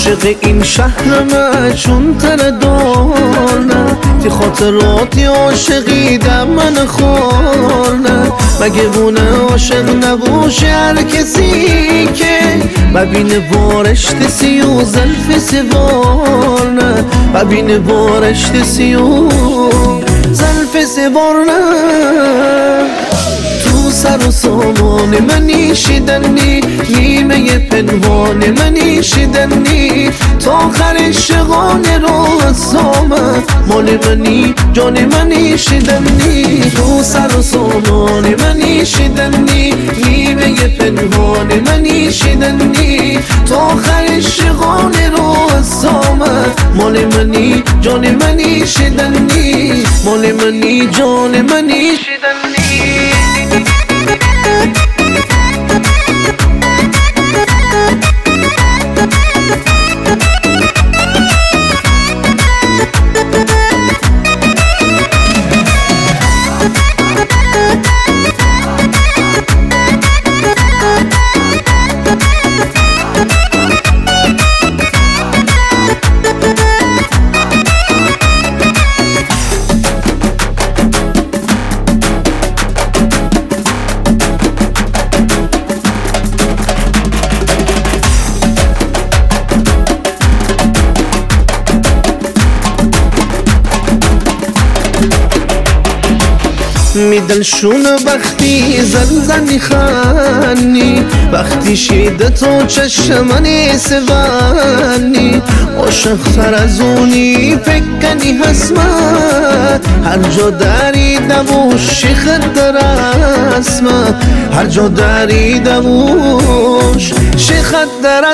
عاشق این شهرم چون تردانه تی خاطراتی عاشقی در من خورنه مگه بونه عاشق نباشه هر کسی که ببینه بارشت سیو زلف سوارنه ببینه بارشت سیو زلف سوارنه سر و سامان منی شدنی نیمه پنهان منی شدنی تا آخر شغان راسامه مال منی جان منی شدنی تو سر و سامان منی شدنی نیمه پنهان منی شدنی تا آخر شغان راسامه مال منی جان منی شدنی مال منی جان منی شدنی میدلشون وقتی زنی خانی وقتی شیده تو چشمانی سوانی عاشق تر از اونی فکنی حسمت هر جا داری دوش خد در اسمت هر جا داری دوش خد در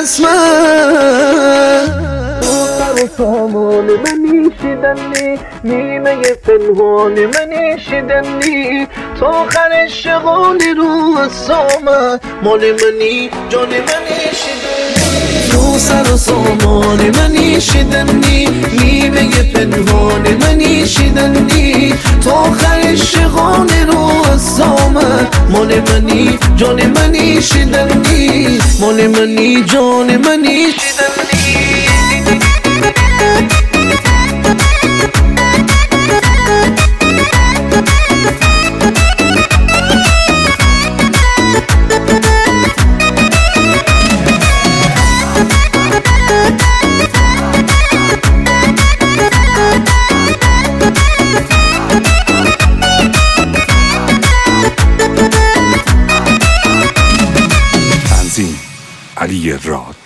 اسمت سر و سامان منی شدنی نیمه پنهان منی شدنی تا آخر شغالی رو سامه مال منی جان منی شدنی تو سر و سامان منی شدنی نیمه پنهان منی شدنی تا آخر شغالی رو سامه مال منی جان منی شدنی مال منی جان منی شدنی علی راد